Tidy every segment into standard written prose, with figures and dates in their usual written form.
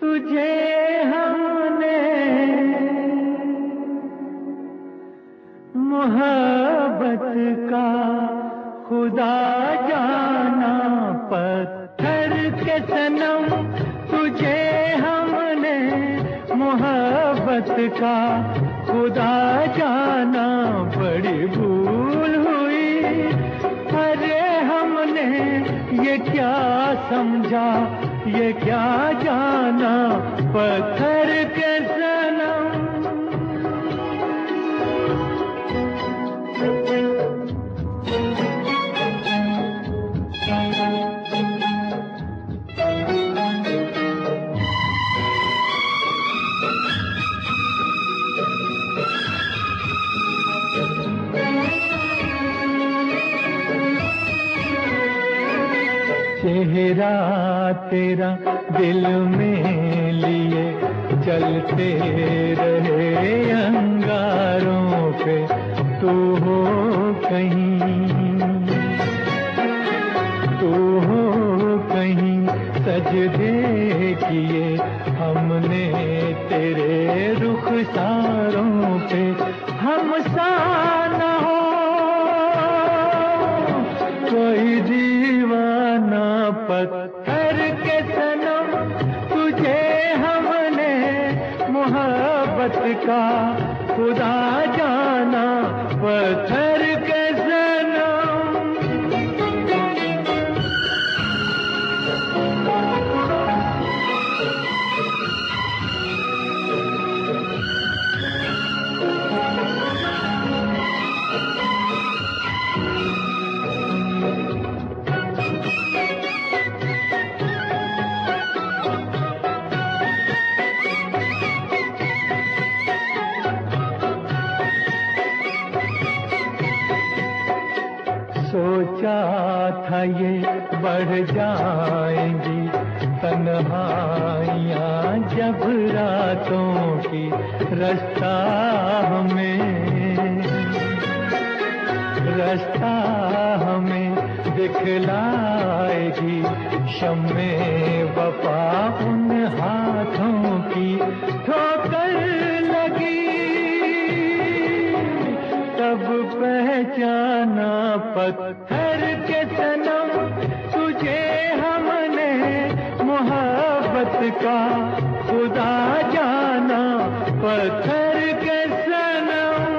तुझे हमने मोहब्बत का खुदा जाना, पत्थर के सनम तुझे हमने मोहब्बत का खुदा जाना। बड़ी भूल हुई, अरे हमने ये क्या समझा, ये क्या जाना, पत्थर के सनम। चेहरा तेरा दिल में लिए चलते रहे अंगारों पे, तू हो कहीं, तू हो कहीं। सजदे किए हमने तेरे रुखसारों पे, हम सा न हो कोई दीवाना, पत्थर के सनम तुझे हमने मोहब्बत का खुदा जाना, पत्थर के सनम। सोचा था ये बढ़ जाएंगी तन्हाइयाँ जब रातों की, रास्ता हमें दिखलाएगी शम्मे वफा उन हाथों की। ठोकर लगी तब पहचाना, पत्थर के सनम तुझे हमने मोहब्बत का खुदा जाना, पत्थर के सनम।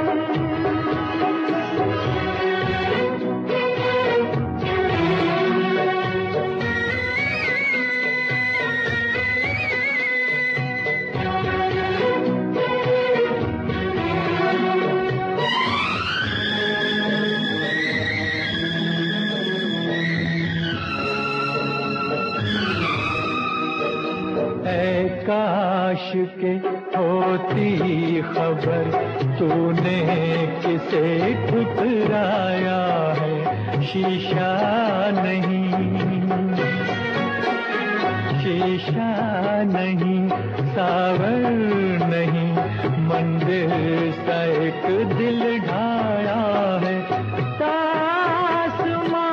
काश के होती खबर तूने किसे ठुकराया है, शीशा नहीं, सावर नहीं, मंदिर सा एक दिल ढाया है। तासमां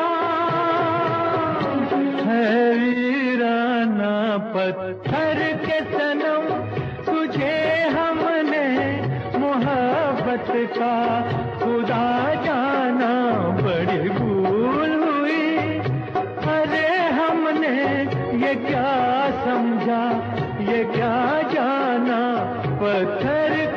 है वीराना, पत्थर के सनम तुझे हमने मोहब्बत का खुदा जाना। बड़ी भूल हुई, अरे हमने ये क्या समझा, ये क्या जाना, पत्थर